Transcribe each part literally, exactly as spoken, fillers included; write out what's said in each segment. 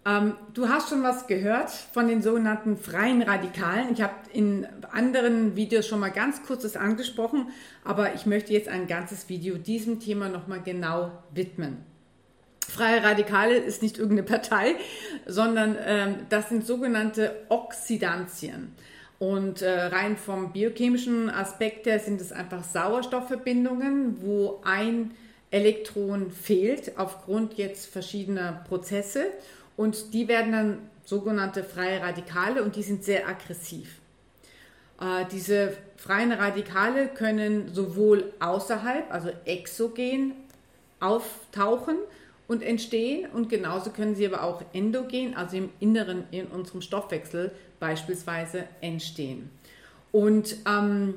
Ähm, du hast schon was gehört von den sogenannten freien Radikalen. Ich habe in anderen Videos schon mal ganz kurz das angesprochen, aber ich möchte jetzt ein ganzes Video diesem Thema nochmal genau widmen. Freie Radikale ist nicht irgendeine Partei, sondern ähm, das sind sogenannte Oxidantien. Und äh, rein vom biochemischen Aspekt her sind es einfach Sauerstoffverbindungen, wo ein Elektron fehlt aufgrund jetzt verschiedener Prozesse. Und die werden dann sogenannte freie Radikale und die sind sehr aggressiv. Äh, diese freien Radikale können sowohl außerhalb, also exogen, auftauchen und entstehen und genauso können sie aber auch endogen, also im Inneren in unserem Stoffwechsel beispielsweise entstehen. Und ähm,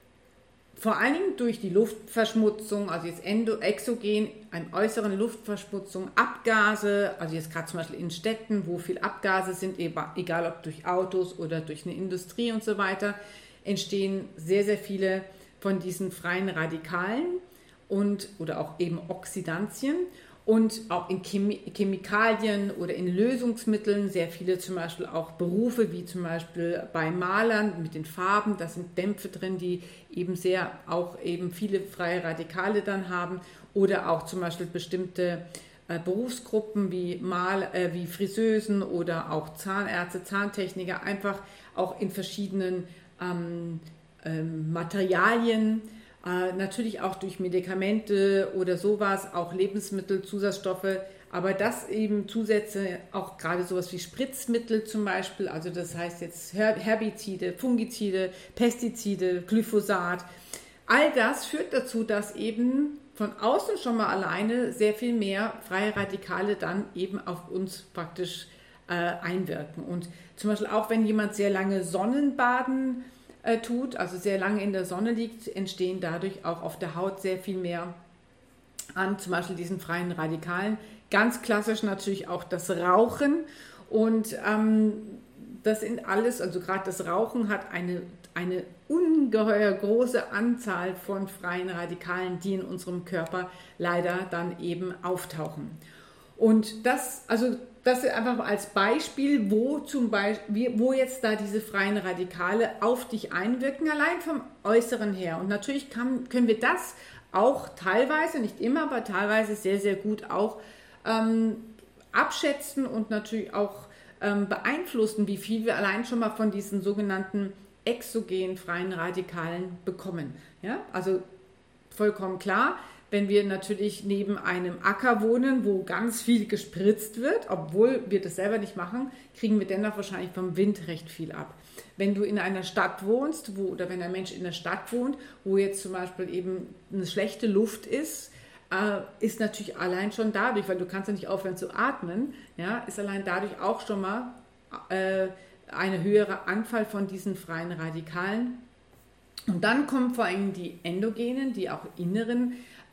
vor allen Dingen durch die Luftverschmutzung, also jetzt endo, exogen, eine äußeren Luftverschmutzung, Abgase, also jetzt gerade zum Beispiel in Städten, wo viel Abgase sind, egal ob durch Autos oder durch eine Industrie und so weiter, entstehen sehr, sehr viele von diesen freien Radikalen und, oder auch eben Oxidantien. Und auch in Chemikalien oder in Lösungsmitteln, sehr viele zum Beispiel auch Berufe, wie zum Beispiel bei Malern mit den Farben, da sind Dämpfe drin, die eben sehr auch eben viele freie Radikale dann haben. Oder auch zum Beispiel bestimmte äh, Berufsgruppen wie, Mal, äh, wie Friseusen oder auch Zahnärzte, Zahntechniker, einfach auch in verschiedenen ähm, ähm, Materialien. Äh, natürlich auch durch Medikamente oder sowas, auch Lebensmittel, Zusatzstoffe, aber das eben Zusätze, auch gerade sowas wie Spritzmittel zum Beispiel, also das heißt jetzt Herbizide, Fungizide, Pestizide, Glyphosat, all das führt dazu, dass eben von außen schon mal alleine sehr viel mehr freie Radikale dann eben auf uns praktisch äh, einwirken. Und zum Beispiel auch wenn jemand sehr lange Sonnenbaden tut, also sehr lange in der Sonne liegt, entstehen dadurch auch auf der Haut sehr viel mehr an zum Beispiel diesen freien Radikalen. Ganz klassisch natürlich auch das Rauchen und ähm, das sind alles, also gerade das Rauchen hat eine, eine ungeheuer große Anzahl von freien Radikalen, die in unserem Körper leider dann eben auftauchen. Und das, also das ist einfach als Beispiel, wo zum Beispiel, wo jetzt da diese freien Radikale auf dich einwirken, allein vom Äußeren her. Und natürlich kann, können wir das auch teilweise, nicht immer, aber teilweise sehr, sehr gut auch ähm, abschätzen und natürlich auch ähm, beeinflussen, wie viel wir allein schon mal von diesen sogenannten exogenen freien Radikalen bekommen. Ja? Also vollkommen klar. Wenn wir natürlich neben einem Acker wohnen, wo ganz viel gespritzt wird, obwohl wir das selber nicht machen, kriegen wir dennoch wahrscheinlich vom Wind recht viel ab. Wenn du in einer Stadt wohnst, wo, oder wenn ein Mensch in der Stadt wohnt, wo jetzt zum Beispiel eben eine schlechte Luft ist, äh, ist natürlich allein schon dadurch, weil du kannst ja nicht aufhören zu atmen, ja, ist allein dadurch auch schon mal äh, eine höhere Anfall von diesen freien Radikalen. Und dann kommen vor allem die endogenen, die auch inneren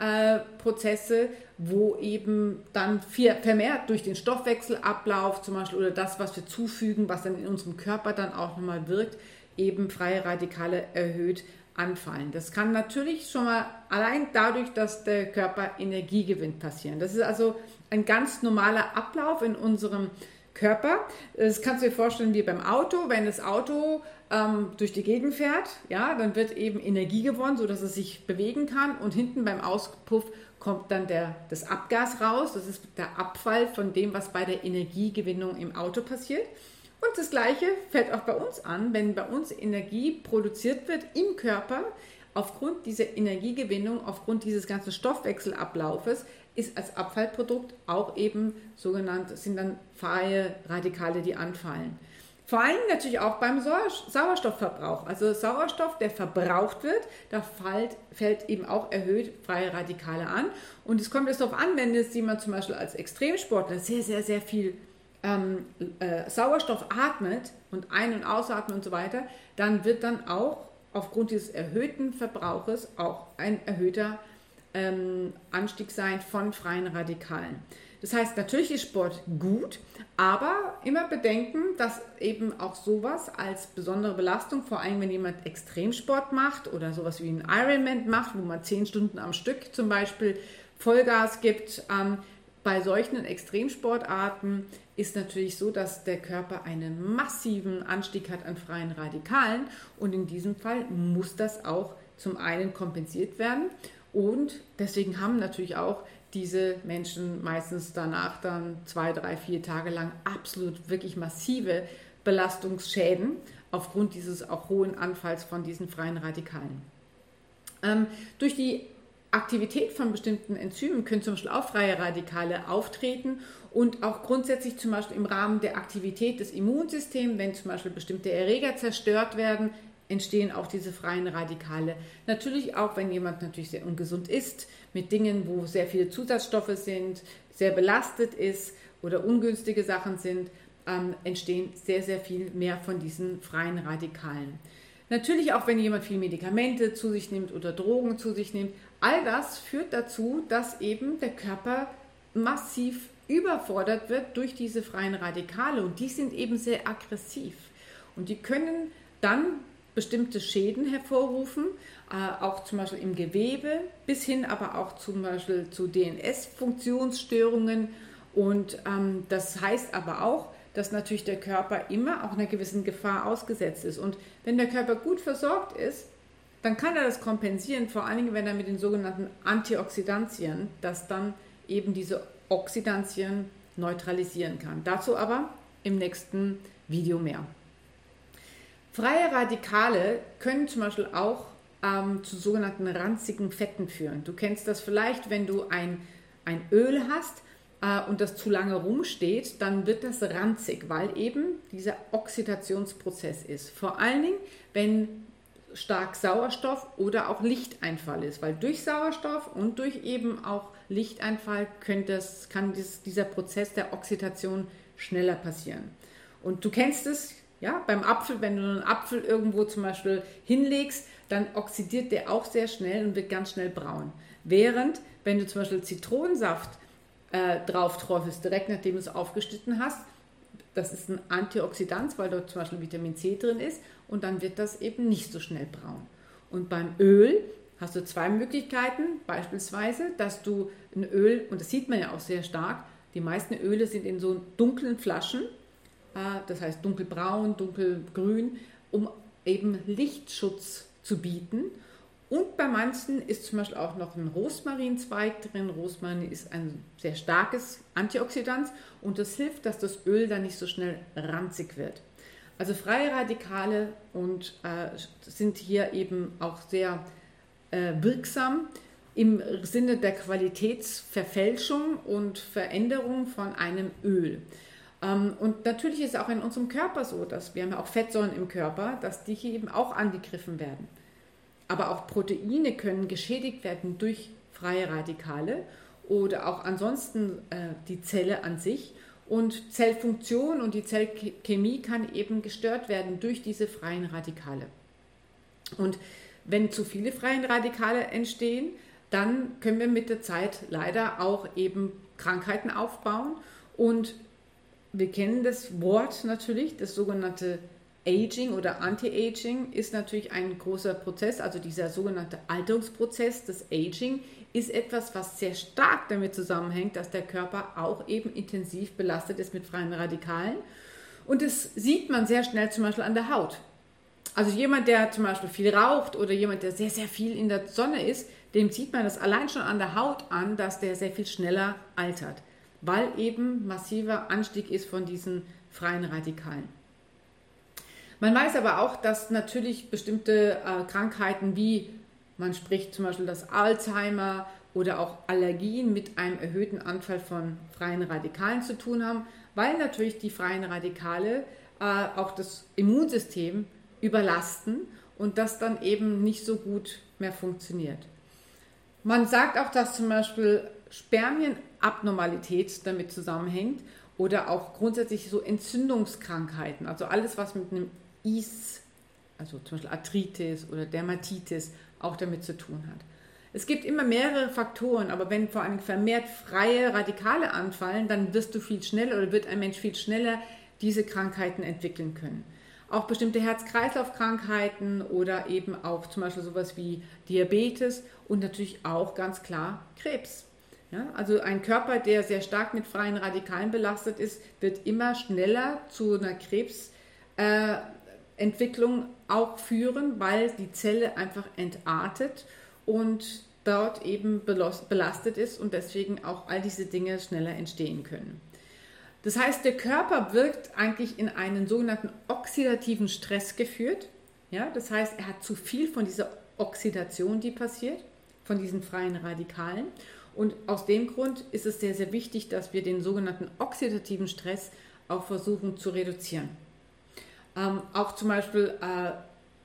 Prozesse, wo eben dann viel, vermehrt durch den Stoffwechselablauf zum Beispiel oder das, was wir zufügen, was dann in unserem Körper dann auch nochmal wirkt, eben freie Radikale erhöht anfallen. Das kann natürlich schon mal allein dadurch, dass der Körper Energie gewinnt, passieren. Das ist also ein ganz normaler Ablauf in unserem Körper. Das kannst du dir vorstellen wie beim Auto. Wenn das Auto ähm, durch die Gegend fährt, ja, dann wird eben Energie gewonnen, sodass es sich bewegen kann und hinten beim Auspuff kommt dann der, das Abgas raus. Das ist der Abfall von dem, was bei der Energiegewinnung im Auto passiert. Und das Gleiche fällt auch bei uns an, wenn bei uns Energie produziert wird im Körper, aufgrund dieser Energiegewinnung, aufgrund dieses ganzen Stoffwechselablaufes, ist als Abfallprodukt auch eben sogenannt, sind dann freie Radikale, die anfallen. Vor allem natürlich auch beim Sauerstoffverbrauch. Also Sauerstoff, der verbraucht wird, da fällt, fällt eben auch erhöht freie Radikale an. Und es kommt jetzt darauf an, wenn jetzt jemand zum Beispiel als Extremsportler sehr, sehr, sehr viel ähm, äh, Sauerstoff atmet und ein- und ausatmet und so weiter, dann wird dann auch aufgrund dieses erhöhten Verbrauches auch ein erhöhter ähm, Anstieg sein von freien Radikalen. Das heißt, natürlich ist Sport gut, aber immer bedenken, dass eben auch sowas als besondere Belastung, vor allem wenn jemand Extremsport macht oder sowas wie ein Ironman macht, wo man zehn Stunden am Stück zum Beispiel Vollgas gibt, ähm, bei solchen Extremsportarten ist natürlich so, dass der Körper einen massiven Anstieg hat an freien Radikalen und in diesem Fall muss das auch zum einen kompensiert werden und deswegen haben natürlich auch diese Menschen meistens danach dann zwei, drei, vier Tage lang absolut wirklich massive Belastungsschäden aufgrund dieses auch hohen Anfalls von diesen freien Radikalen. Ähm, durch die Aktivität von bestimmten Enzymen können zum Beispiel auch freie Radikale auftreten und auch grundsätzlich zum Beispiel im Rahmen der Aktivität des Immunsystems, wenn zum Beispiel bestimmte Erreger zerstört werden, entstehen auch diese freien Radikale. Natürlich auch, wenn jemand natürlich sehr ungesund ist, mit Dingen, wo sehr viele Zusatzstoffe sind, sehr belastet ist oder ungünstige Sachen sind, ähm, entstehen sehr, sehr viel mehr von diesen freien Radikalen. Natürlich auch, wenn jemand viel Medikamente zu sich nimmt oder Drogen zu sich nimmt, all das führt dazu, dass eben der Körper massiv überfordert wird durch diese freien Radikale und die sind eben sehr aggressiv und die können dann bestimmte Schäden hervorrufen, äh, auch zum Beispiel im Gewebe, bis hin aber auch zum Beispiel zu D N S-Funktionsstörungen und ähm, das heißt aber auch, dass natürlich der Körper immer auch einer gewissen Gefahr ausgesetzt ist. Und wenn der Körper gut versorgt ist, dann kann er das kompensieren, vor allen Dingen, wenn er mit den sogenannten Antioxidantien, das dann eben diese Oxidantien neutralisieren kann. Dazu aber im nächsten Video mehr. Freie Radikale können zum Beispiel auch ähm, zu sogenannten ranzigen Fetten führen. Du kennst das vielleicht, wenn du ein, ein Öl hast, und das zu lange rumsteht, dann wird das ranzig, weil eben dieser Oxidationsprozess ist. Vor allen Dingen, wenn stark Sauerstoff oder auch Lichteinfall ist, weil durch Sauerstoff und durch eben auch Lichteinfall könnte es, kann dies, dieser Prozess der Oxidation schneller passieren. Und du kennst es, ja, beim Apfel, wenn du einen Apfel irgendwo zum Beispiel hinlegst, dann oxidiert der auch sehr schnell und wird ganz schnell braun. Während, wenn du zum Beispiel Zitronensaft drauf träufelst, direkt nachdem du es aufgeschnitten hast. Das ist ein Antioxidant, weil dort zum Beispiel Vitamin C drin ist und dann wird das eben nicht so schnell braun. Und beim Öl hast du zwei Möglichkeiten, beispielsweise, dass du ein Öl, und das sieht man ja auch sehr stark, die meisten Öle sind in so dunklen Flaschen, das heißt dunkelbraun, dunkelgrün, um eben Lichtschutz zu bieten. Und bei manchen ist zum Beispiel auch noch ein Rosmarinzweig drin. Rosmarin ist ein sehr starkes Antioxidant und das hilft, dass das Öl dann nicht so schnell ranzig wird. Also freie Radikale und, äh, sind hier eben auch sehr äh, wirksam im Sinne der Qualitätsverfälschung und Veränderung von einem Öl. Ähm, und natürlich ist es auch in unserem Körper so, dass wir haben ja auch Fettsäuren im Körper, dass die hier eben auch angegriffen werden. Aber auch Proteine können geschädigt werden durch freie Radikale oder auch ansonsten äh, die Zelle an sich. Und Zellfunktion und die Zellchemie kann eben gestört werden durch diese freien Radikale. Und wenn zu viele freie Radikale entstehen, dann können wir mit der Zeit leider auch eben Krankheiten aufbauen. Und wir kennen das Wort natürlich, das sogenannte Aging oder Anti-Aging ist natürlich ein großer Prozess, also dieser sogenannte Alterungsprozess, das Aging, ist etwas, was sehr stark damit zusammenhängt, dass der Körper auch eben intensiv belastet ist mit freien Radikalen. Und das sieht man sehr schnell zum Beispiel an der Haut. Also jemand, der zum Beispiel viel raucht oder jemand, der sehr, sehr viel in der Sonne ist, dem sieht man das allein schon an der Haut an, dass der sehr viel schneller altert, weil eben massiver Anstieg ist von diesen freien Radikalen. Man weiß aber auch, dass natürlich bestimmte äh, Krankheiten wie, man spricht zum Beispiel das Alzheimer oder auch Allergien mit einem erhöhten Anfall von freien Radikalen zu tun haben, weil natürlich die freien Radikale äh, auch das Immunsystem überlasten und das dann eben nicht so gut mehr funktioniert. Man sagt auch, dass zum Beispiel Spermienabnormalität damit zusammenhängt oder auch grundsätzlich so Entzündungskrankheiten, also alles, was mit einem Is, also zum Beispiel Arthritis oder Dermatitis, auch damit zu tun hat. Es gibt immer mehrere Faktoren, aber wenn vor allem vermehrt freie Radikale anfallen, dann wirst du viel schneller oder wird ein Mensch viel schneller diese Krankheiten entwickeln können. Auch bestimmte Herz-Kreislauf-Krankheiten oder eben auch zum Beispiel sowas wie Diabetes und natürlich auch ganz klar Krebs. Ja, also ein Körper, der sehr stark mit freien Radikalen belastet ist, wird immer schneller zu einer Krebsentwicklung äh, auch führen, weil die Zelle einfach entartet und dort eben belastet ist und deswegen auch all diese Dinge schneller entstehen können. Das heißt, der Körper wirkt eigentlich in einen sogenannten oxidativen Stress geführt. Ja, das heißt, er hat zu viel von dieser Oxidation, die passiert, von diesen freien Radikalen. Und aus dem Grund ist es sehr, sehr wichtig, dass wir den sogenannten oxidativen Stress auch versuchen zu reduzieren. Ähm, auch zum Beispiel äh,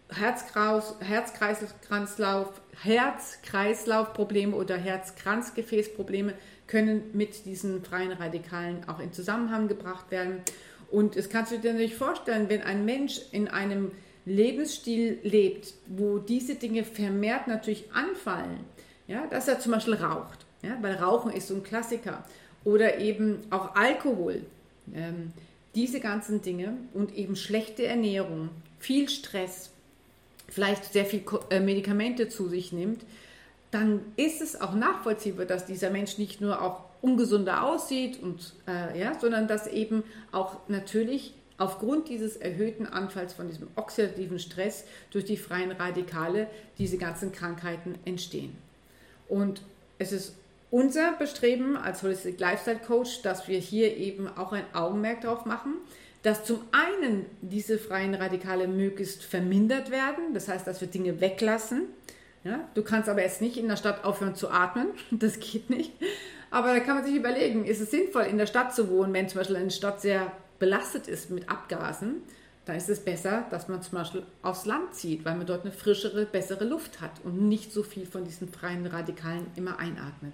Herz-Kreislauf, Herz-Kreislauf-Probleme oder Herz-Kranzgefäßprobleme können mit diesen freien Radikalen auch in Zusammenhang gebracht werden. Und es kannst du dir natürlich vorstellen, wenn ein Mensch in einem Lebensstil lebt, wo diese Dinge vermehrt natürlich anfallen, ja, dass er zum Beispiel raucht, ja, weil Rauchen ist so ein Klassiker, oder eben auch Alkohol, ähm, diese ganzen Dinge und eben schlechte Ernährung, viel Stress, vielleicht sehr viel Medikamente zu sich nimmt, dann ist es auch nachvollziehbar, dass dieser Mensch nicht nur auch ungesunder aussieht, und, äh, ja, sondern dass eben auch natürlich aufgrund dieses erhöhten Anfalls von diesem oxidativen Stress durch die freien Radikale diese ganzen Krankheiten entstehen. Und es ist unser Bestreben als Holistic Lifestyle Coach, dass wir hier eben auch ein Augenmerk darauf machen, dass zum einen diese freien Radikale möglichst vermindert werden, das heißt, dass wir Dinge weglassen. Ja, du kannst aber jetzt nicht in der Stadt aufhören zu atmen, das geht nicht. Aber da kann man sich überlegen, ist es sinnvoll, in der Stadt zu wohnen, wenn zum Beispiel eine Stadt sehr belastet ist mit Abgasen, dann ist es besser, dass man zum Beispiel aufs Land zieht, weil man dort eine frischere, bessere Luft hat und nicht so viel von diesen freien Radikalen immer einatmet.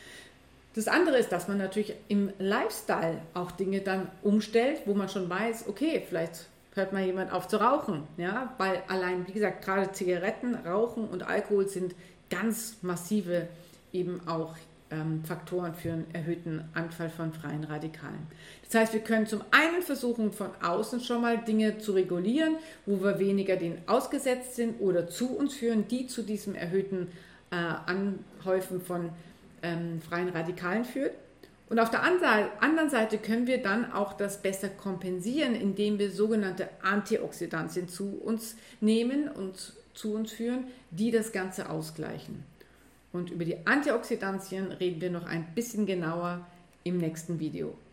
Das andere ist, dass man natürlich im Lifestyle auch Dinge dann umstellt, wo man schon weiß, okay, vielleicht hört mal jemand auf zu rauchen, ja, weil allein, wie gesagt, gerade Zigaretten, Rauchen und Alkohol sind ganz massive eben auch ähm, Faktoren für einen erhöhten Anfall von freien Radikalen. Das heißt, wir können zum einen versuchen, von außen schon mal Dinge zu regulieren, wo wir weniger denen ausgesetzt sind oder zu uns führen, die zu diesem erhöhten äh, Anhäufen von ähm, freien Radikalen führt. Und auf der anderen Seite können wir dann auch das besser kompensieren, indem wir sogenannte Antioxidantien zu uns nehmen und zu uns führen, die das Ganze ausgleichen. Und über die Antioxidantien reden wir noch ein bisschen genauer im nächsten Video.